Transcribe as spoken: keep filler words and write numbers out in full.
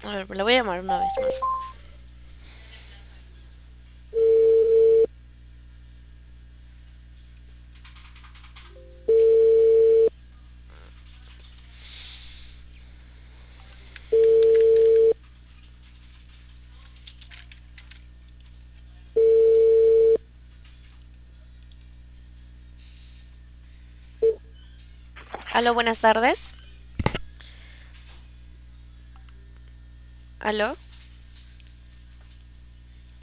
A ver, la voy a llamar una vez más. Aló, buenas tardes. Aló.